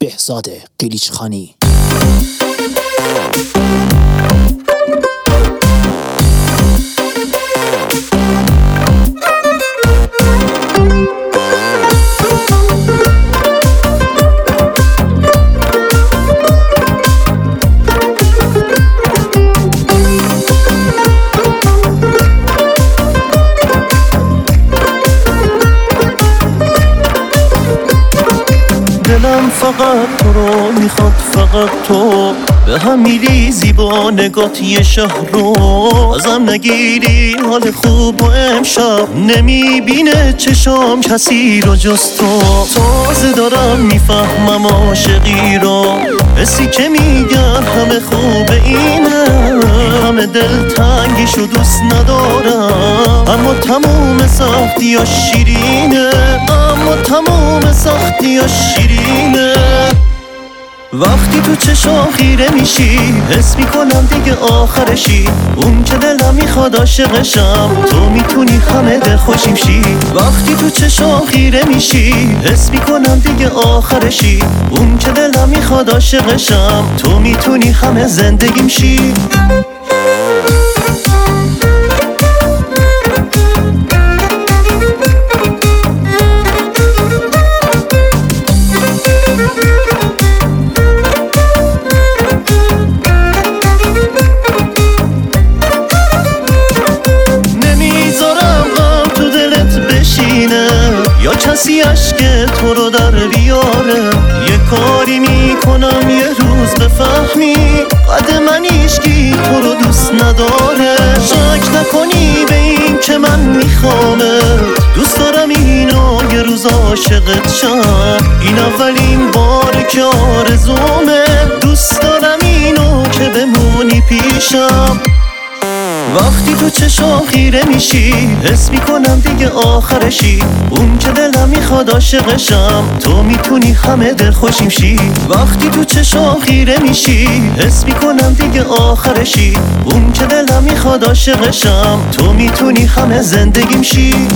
بهزاد قلیچخانی. دلم فقط تو رو میخواد، فقط تو به هم میریزی با نگات یه شهر رو. ازم نگیری حال خوب و امشب نمیبینه چشام کسی رو جز تو. تازه دارم میفهمم عاشقی رو، حسی که میگن همه خوبه اینه. همه دلتنگیشو دوست ندارم، اما تموم سختیاش شیرینه، اما تموم سختیاش شیرینه. وقتی تو چشام خیره میشی حس میکنم دیگه آخرشی، اون که دلم میخواد عاشقشم، تو میتونی همه دل خوشیم شی. وقتی تو چشام خیره میشی حس میکنم دیگه آخرشی، اون که دلم میخواد عاشقشم، تو میتونی همه زندگیم شی. یا کسی اشک تو رو در بیاره، یه کاری میکنم یه روز بفهمی قد من هیچکی تو رو دوست نداره. شک نکنی به این که من میخوامت، دوست دارم اینو یه روز عاشقت شم. این اولین باره که آرزومه، دوست دارم اینو که بمونی پیشم. وقتی تو چشام خیره میشی حس میکنم دیگه آخرشی، اون که دلم میخواد عاشقشم، تو میتونی همه دل خوشیم شی. وقتی تو چشام خیره میشی حس میکنم دیگه آخرشی، اون که دلم میخواد عاشقشم، تو میتونی همه زندگیم شی.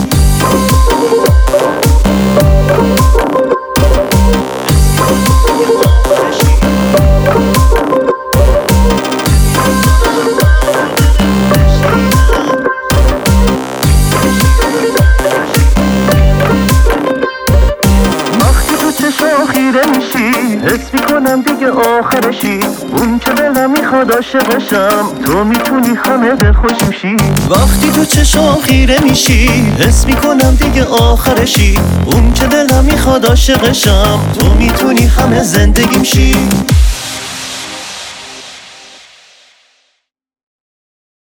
حس میکنم دیگه آخرشی، اون که دلم میخواد عاشقشم، تو میتونی همه دل خوشیم شی. وقتی تو چشام خیره میشی حس میکنم دیگه آخرشی، اون که دلم میخواد عاشقشم، تو میتونی همه زندگیم شی.